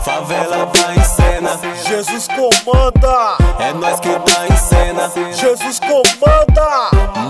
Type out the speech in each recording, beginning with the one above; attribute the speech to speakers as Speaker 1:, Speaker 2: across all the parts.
Speaker 1: Favela tá em cena,
Speaker 2: Jesus comanda,
Speaker 1: é nós que tá em cena.
Speaker 2: Jesus comanda.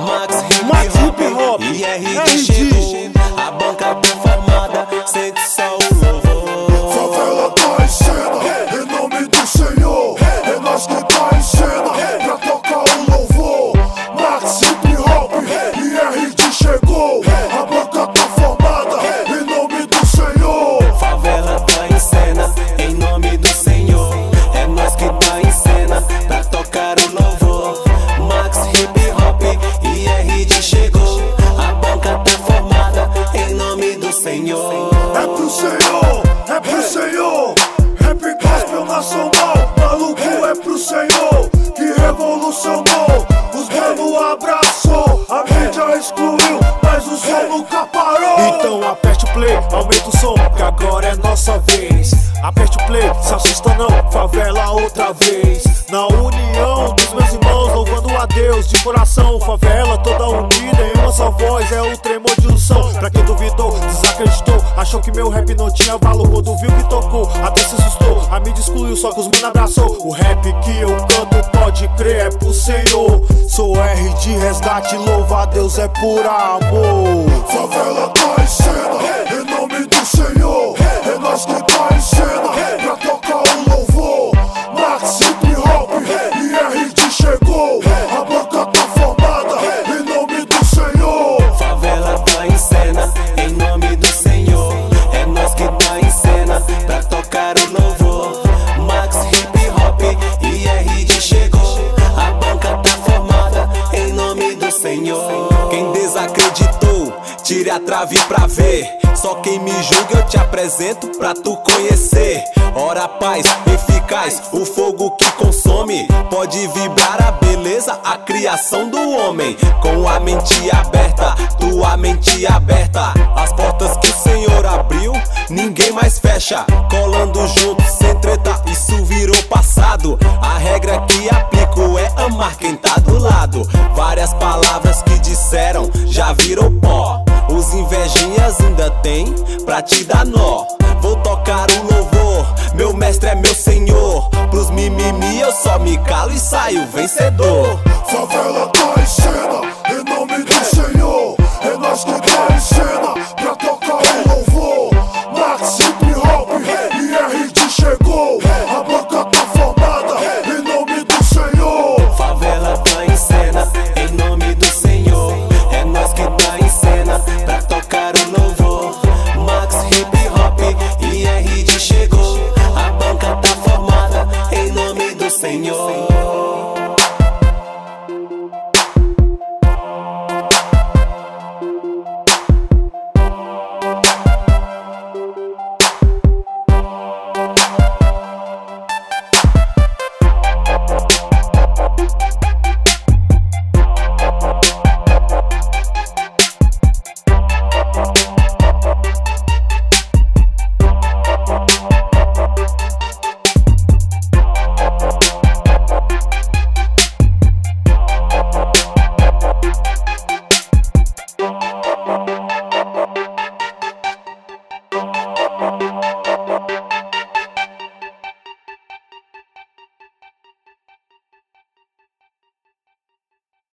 Speaker 1: Max Hip Hop e RD chegou. A banca tá formada, sente só o louvor.
Speaker 3: Favela tá em cena, em nome do Senhor. É nós que tá em cena, pra tocar o louvor. Max Hip Hop e RD chegou. A banca tá formada, em nome do Senhor.
Speaker 1: Favela tá em cena, em nome do Senhor. É nós que tá em cena, pra tocar o louvor. Max Hip Hop e RD chegou. A banca tá formada, em nome do Senhor.
Speaker 3: É pro Senhor, é pro Senhor. Rap gospel nacional, maluco é pro Senhor. Que revolucionou, os mano abraçou. A mídia excluiu, mas o som nunca parou.
Speaker 2: Então aperte o play, aumenta o som, que agora é nossa vez. Aperte o play, se assusta não, favela outra vez. Na união dos meus irmãos, louvando a Deus de coração. Favela toda unida em uma só voz, é o tremor de unção. Pra quem duvidou, desacreditou, achou que meu rap não tinha valor. Quando viu que tocou, até se assustou. A mídia excluiu, só que os mano abraçou. O rap que eu canto, pode crer, é pro Senhor. Sou R de resgate, louva a Deus, é por amor.
Speaker 3: Favela tá em cena, em nome do Senhor. É nós que tá em cena, pra tocar o louvor. Max Hip Hop e RD chegou. A banca tá formada, em nome do Senhor.
Speaker 1: Favela tá em cena, em nome do Senhor. É nós que tá em cena, pra tocar o louvor. Max Hip Hop e RD chegou. A banca tá formada, em nome do Senhor. Quem desacreditou, tire a trave pra ver. Só quem me julga eu te apresento pra tu conhecer. Ora paz, eficaz, o fogo que consome. Pode vibrar a beleza, a criação do homem. Com a mente aberta, tua mente aberta. As portas que o Senhor abriu, ninguém mais fecha. Colando junto, sem treta, isso virou passado. A regra que aplico é amar quem tá do lado. Várias palavras que disseram, já virou pó. Os invejinhas ainda tem pra te dar nó. Vou tocar o louvor, meu mestre é meu senhor. Pros mimimi eu só me calo e saio vencedor.
Speaker 3: Favela tá em cena, em nome do Senhor. É nós que tá